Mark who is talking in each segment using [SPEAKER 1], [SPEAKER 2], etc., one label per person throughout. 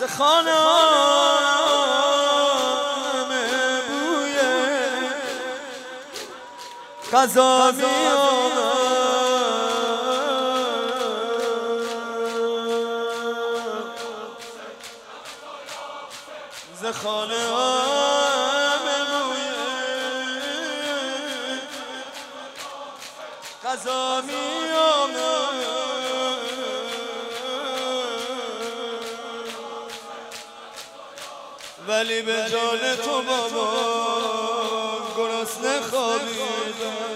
[SPEAKER 1] خانه همه بوی غذا میآمد ز خانه همه بوی غذا میآمد ولی به جان تو بابا گرسنه خوابیدم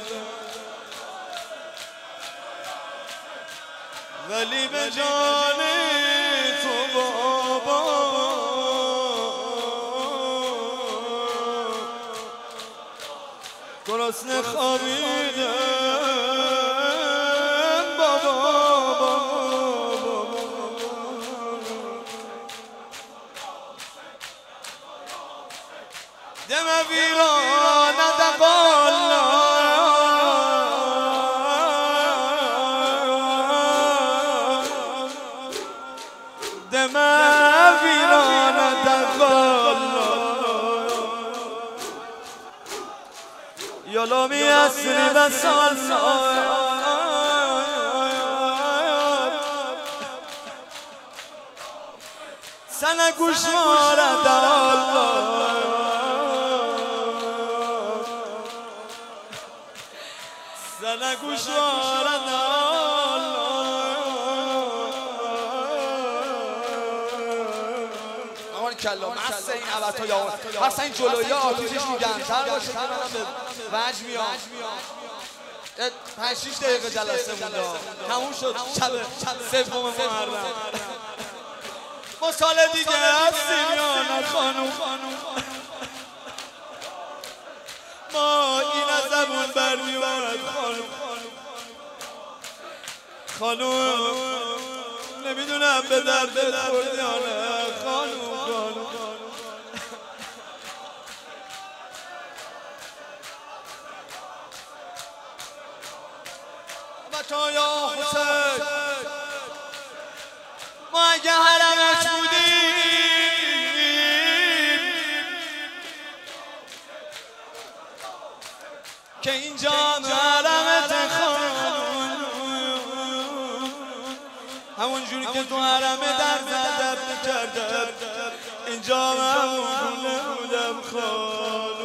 [SPEAKER 1] ولی به جان تو بابا گرسنه خوابیدم بابا دم ویران دقالا دم ویران دقالا یالا می اسری بسال سنه گوش مارد الله سنه گوش مارد آقا کلا مست این عبطا یا اصلا این جلویی آتیشش میگمتر باشه که منم به وجه میام 5-6 دقیقه جلسه مونده تموم شد شب سوم محرم ما سال دیگه هستیم یا نه خانوم ما این از زبون برمیومد خانوم نمیدونم به دردت خورد یا نه خانوم بچه‌ها یا حسین ما اگه حرمش بودیم که اینجا حرمت خانوم همون جوری که تو حرم در زدت میکردم اینجا همون بودم خانوم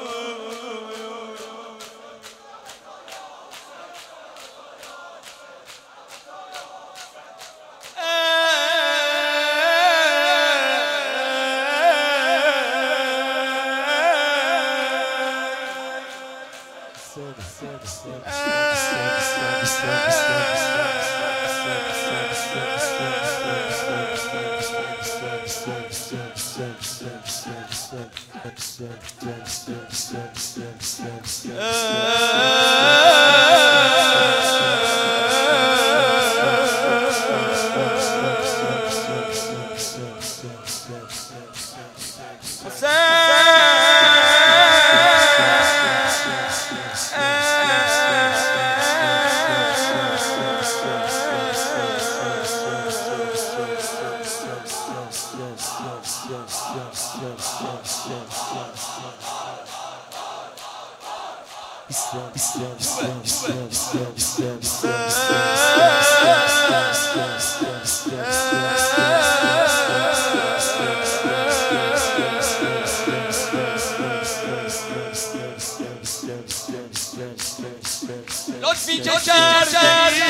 [SPEAKER 1] لطفی که کردی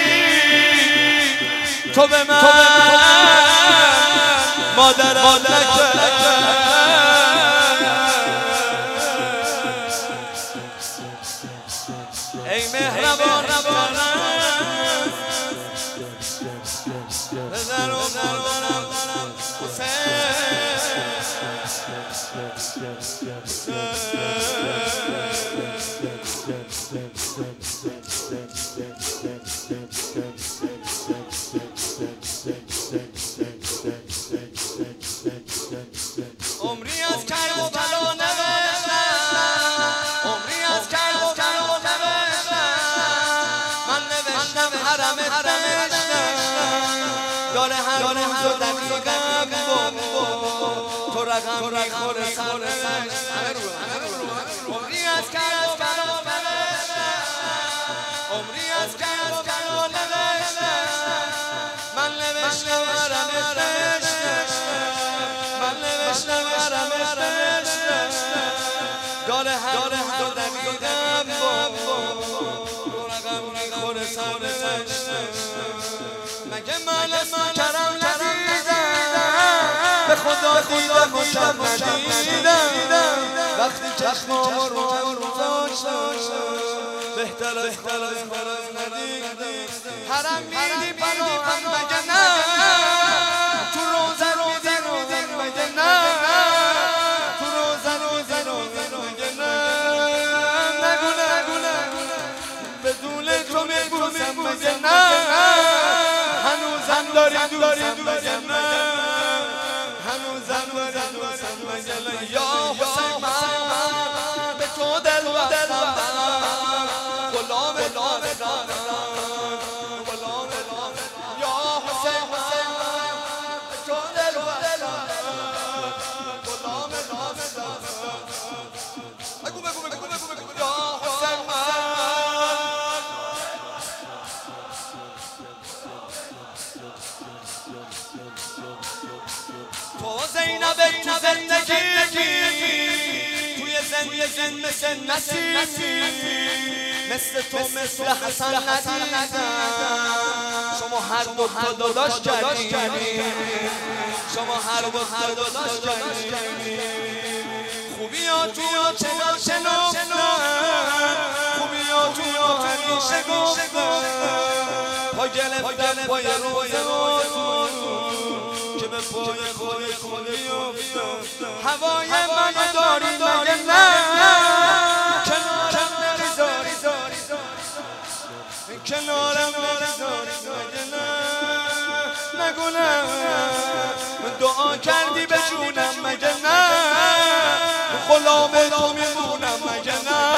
[SPEAKER 1] تو به من مادرم نکرد ای مهربان عمری از کرب و بلا نوشتم عمری از کرب و بلا نوشتم من نوشتم حرمت نوشتم داره هر روز و دقیقم با رقم میخوره سرنوشت عمری از کربلا نوشتم عمری از کربلا نوشتم من نوشتم ورمش من نوشتم ورمش داره هر دویدم رقم میخوره سرنوشت مگه من از کرم ندیدم به خدا دیدم و شب ندیدم وقتی چشمام رو داشتم بهتر از ندیدم حرم میدی پناهم مگه نه تو روزن میدی مگه نه تو روزن مگه نه نگو بدون تو میبوسم مگه نه هنوزم داری دوستم مگه نه هنوزم داری دوستم مگه نه یا حسین من به تو دل بستم غلام یا حسین من به تو دل بستم غلام بگو یا حسین من تو زینب تو زندگی توی زندگی مثل نصیب مثل تو مثل حسن ندیدم شما هر دو داداش کردیم شما هر دو داداش کردیم خوبی ها تو چنو خوبی ها تو همیشه گفتم پا گرفتم پای روزه که به پای خود بیفتم هوای من داری مگه نه کنارم نمیذاری کنارم نمیذاری مگه نه نگو نه دعا کردی به جونم مگه نه غلام تو میمونم مگه نه